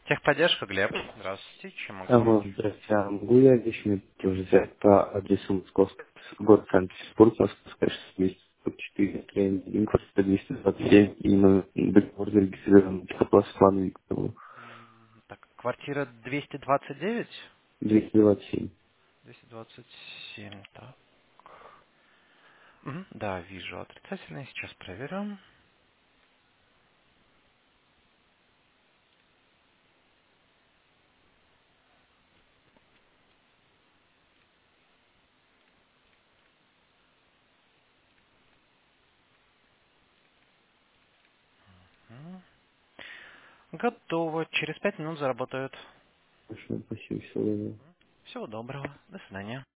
Техподдержка, Глеб. Здравствуйте, чем могу помочь? Алло, здравствуйте. А могу я вещи уже взять по адресу Московского, город Санкт-Петербург, Московская 244, строение квартира 227 и договор зарегистрирован Теплопласт Светлану Викторовну, Так, квартира 229? 227. 227, так. Да, вижу отрицательный, сейчас проверим. М, Готово, через 5 минут заработают. Хорошо, спасибо, всего доброго. Всего доброго, до свидания.